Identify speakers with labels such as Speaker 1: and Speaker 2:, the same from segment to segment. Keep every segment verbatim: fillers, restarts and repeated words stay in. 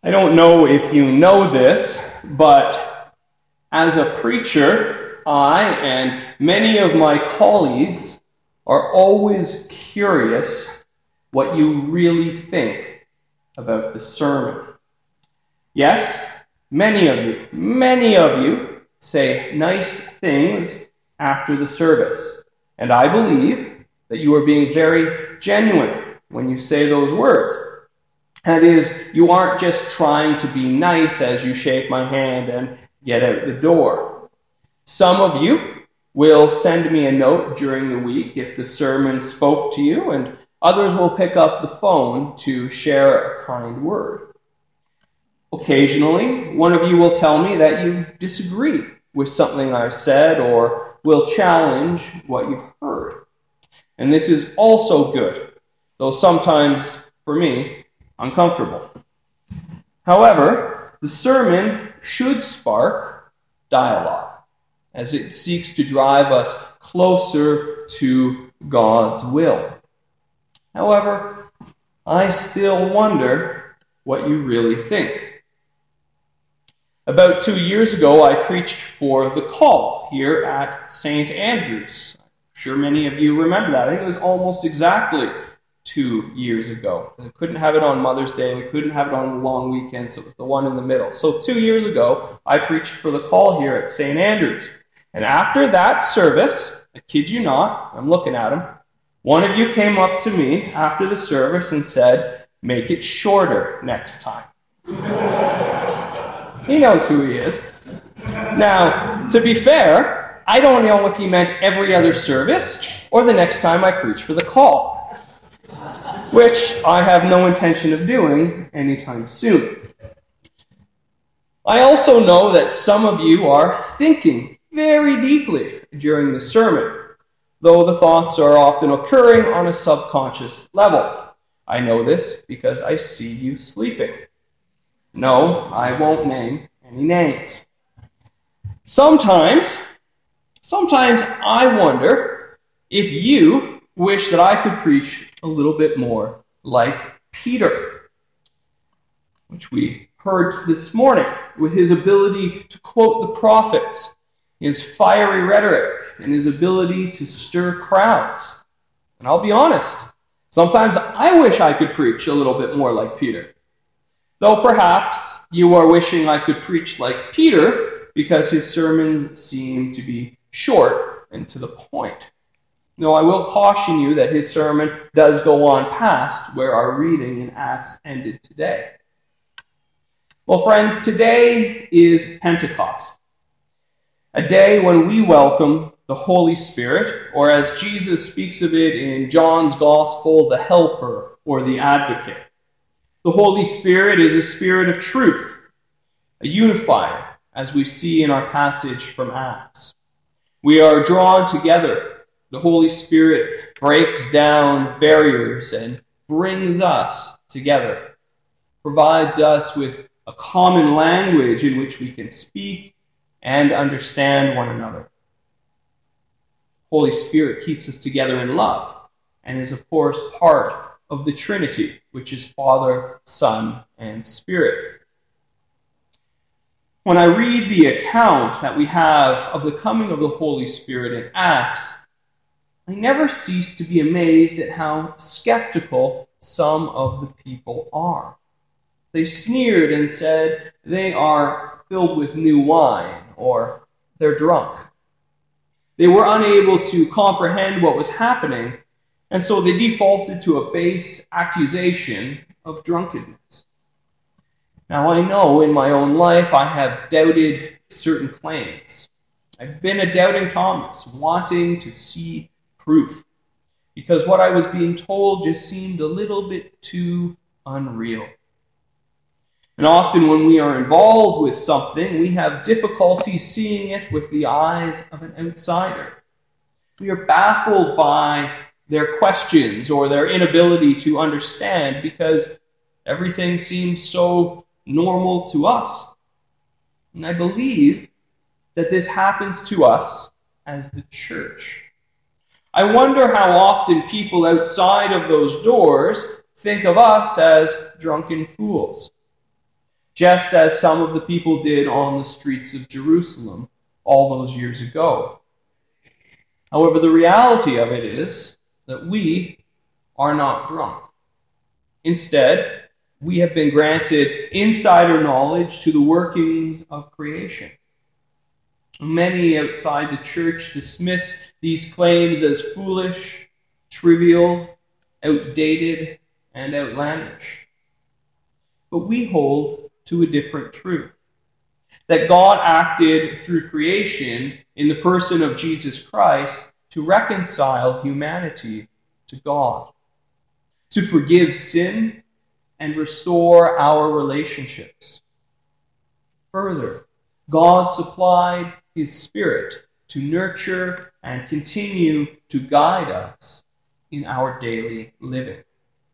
Speaker 1: I don't know if you know this, but as a preacher, I and many of my colleagues are always curious what you really think about the sermon. Yes, many of you, many of you say nice things after the service, and I believe that you are being very genuine when you say those words. That is, you aren't just trying to be nice as you shake my hand and get out the door. Some of you will send me a note during the week if the sermon spoke to you, and others will pick up the phone to share a kind word. Occasionally, one of you will tell me that you disagree with something I've said or will challenge what you've heard. And this is also good, though sometimes, for me, uncomfortable. However, the sermon should spark dialogue as it seeks to drive us closer to God's will. However, I still wonder what you really think. About two years ago, I preached for The Call here at Saint Andrews. I'm sure many of you remember that. I think it was almost exactly two years ago. We couldn't have it on Mother's Day. We couldn't have it on a long weekend, so it was the one in the middle. So two years ago, I preached for The Call here at Saint Andrews. And after that service, I kid you not, I'm looking at him, one of you came up to me after the service and said, "Make it shorter next time." He knows who he is. Now, to be fair, I don't know if he meant every other service or the next time I preach for The Call, which I have no intention of doing anytime soon. I also know that some of you are thinking very deeply during the sermon, though the thoughts are often occurring on a subconscious level. I know this because I see you sleeping. No, I won't name any names. Sometimes, sometimes I wonder if you wish that I could preach a little bit more like Peter, which we heard this morning, with his ability to quote the prophets, his fiery rhetoric, and his ability to stir crowds. And I'll be honest, sometimes I wish I could preach a little bit more like Peter. Though perhaps you are wishing I could preach like Peter because his sermons seem to be short and to the point. Though I will caution you that his sermon does go on past where our reading in Acts ended today. Well, friends, today is Pentecost, a day when we welcome the Holy Spirit, or as Jesus speaks of it in John's Gospel, the Helper or the Advocate. The Holy Spirit is a spirit of truth, a unifier, as we see in our passage from Acts. We are drawn together. The Holy Spirit breaks down barriers and brings us together, provides us with a common language in which we can speak and understand one another. Holy Spirit keeps us together in love and is, of course, part of the Trinity, which is Father, Son, and Spirit. When I read the account that we have of the coming of the Holy Spirit in Acts, I never cease to be amazed at how skeptical some of the people are. They sneered and said they are filled with new wine, or they're drunk. They were unable to comprehend what was happening, and so they defaulted to a base accusation of drunkenness. Now, I know in my own life I have doubted certain claims. I've been a doubting Thomas, wanting to see proof, because what I was being told just seemed a little bit too unreal. And often when we are involved with something, we have difficulty seeing it with the eyes of an outsider. We are baffled by their questions or their inability to understand because everything seems so normal to us. And I believe that this happens to us as the church. I wonder how often people outside of those doors think of us as drunken fools. just as some of the people did on the streets of Jerusalem all those years ago. However, the reality of it is that we are not drunk. Instead, we have been granted insider knowledge to the workings of creation. Many outside the church dismiss these claims as foolish, trivial, outdated, and outlandish. But we hold to a different truth, that God acted through creation in the person of Jesus Christ to reconcile humanity to God, to forgive sin and restore our relationships. Further, God supplied His Spirit to nurture and continue to guide us in our daily living.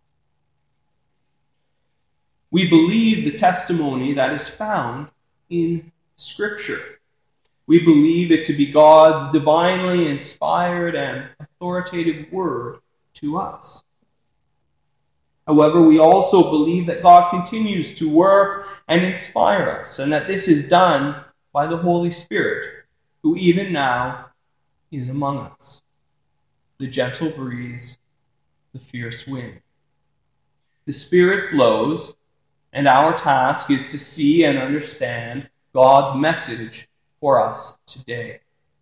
Speaker 1: We believe the testimony that is found in Scripture. We believe it to be God's divinely inspired and authoritative word to us. However, we also believe that God continues to work and inspire us, and that this is done by the Holy Spirit, who even now is among us. The gentle breeze, the fierce wind. The Spirit blows, and our task is to see and understand God's message for us today.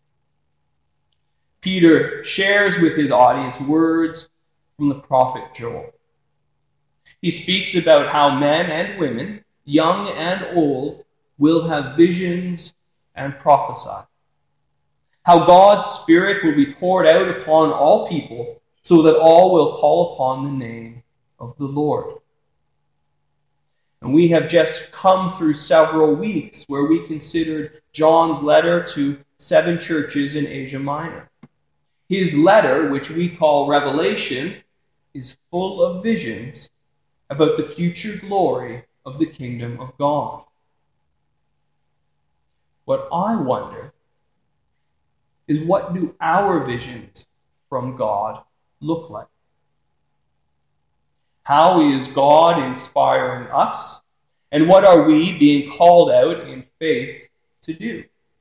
Speaker 1: Peter shares with his audience words from the prophet Joel. He speaks about how men and women, young and old, will have visions and prophesy. How God's Spirit will be poured out upon all people, so that all will call upon the name of the Lord. And we have just come through several weeks where we considered John's letter to seven churches in Asia Minor. His letter, which we call Revelation, is full of visions about the future glory of the kingdom of God. What I wonder is, what do our visions from God look like? How is God inspiring us? And what are we being called out in faith to do?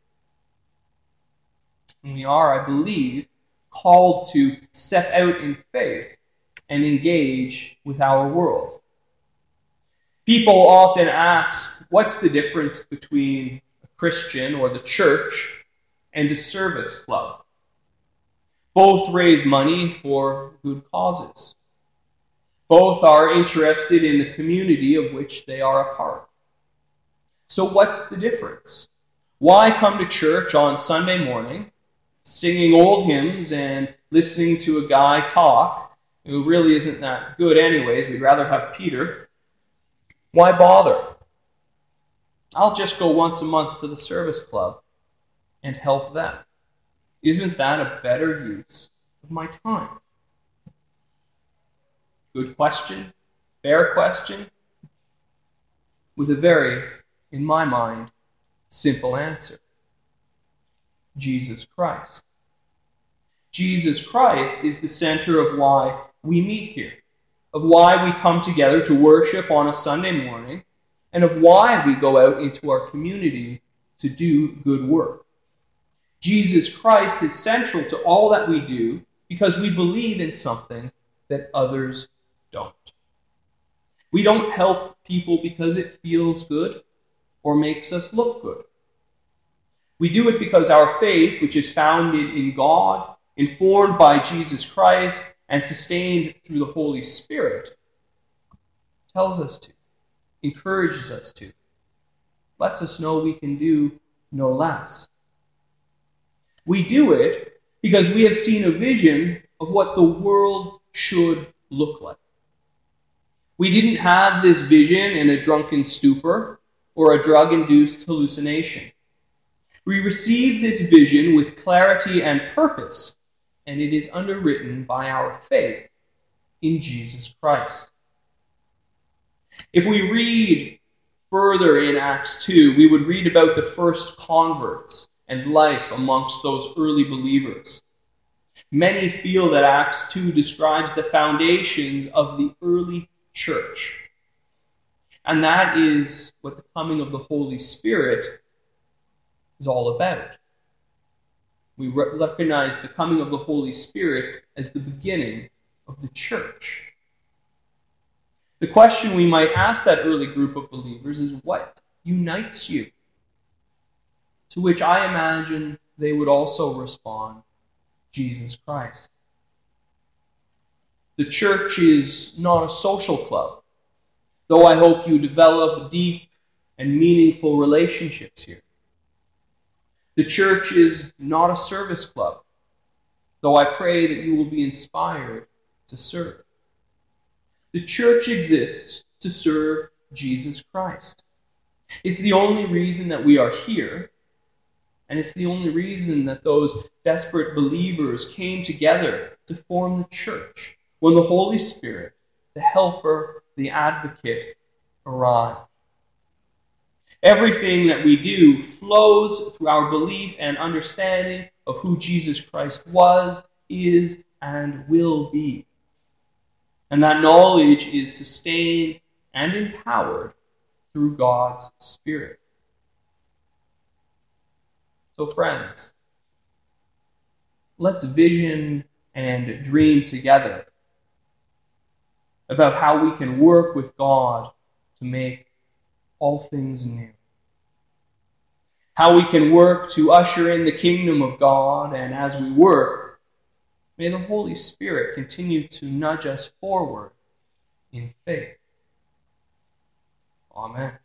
Speaker 1: And we are, I believe, called to step out in faith and engage with our world. People often ask, what's the difference between a Christian or the church and a service club? Both raise money for good causes. Both are interested in the community of which they are a part. So what's the difference? Why come to church on Sunday morning, singing old hymns and listening to a guy talk who really isn't that good anyways? We'd rather have Peter. Why bother? I'll just go once a month to the service club and help them. Isn't that a better use of my time? Good question, fair question, with a very, in my mind, simple answer. Jesus Christ. Jesus Christ is the center of why we meet here, of why we come together to worship on a Sunday morning, and of why we go out into our community to do good work. Jesus Christ is central to all that we do because we believe in something that others don't. We don't help people because it feels good or makes us look good. We do it because our faith, which is founded in God, informed by Jesus Christ, and sustained through the Holy Spirit, tells us to, encourages us to, lets us know we can do no less. We do it because we have seen a vision of what the world should look like. We didn't have this vision in a drunken stupor or a drug-induced hallucination. We received this vision with clarity and purpose, and it is underwritten by our faith in Jesus Christ. If we read further in Acts two, we would read about the first converts and life amongst those early believers. Many feel that Acts two describes the foundations of the early church. And that is what the coming of the Holy Spirit is all about. We recognize the coming of the Holy Spirit as the beginning of the church. The question we might ask that early group of believers is, what unites you? To which I imagine they would also respond, Jesus Christ. The church is not a social club, though I hope you develop deep and meaningful relationships here. The church is not a service club, though I pray that you will be inspired to serve. The church exists to serve Jesus Christ. It's the only reason that we are here, and it's the only reason that those desperate believers came together to form the church when the Holy Spirit, the helper, the advocate, arrived. Everything that we do flows through our belief and understanding of who Jesus Christ was, is, and will be. And that knowledge is sustained and empowered through God's Spirit. So friends, let's vision and dream together about how we can work with God to make all things new. How we can work to usher in the kingdom of God, and as we work, may the Holy Spirit continue to nudge us forward in faith. Amen.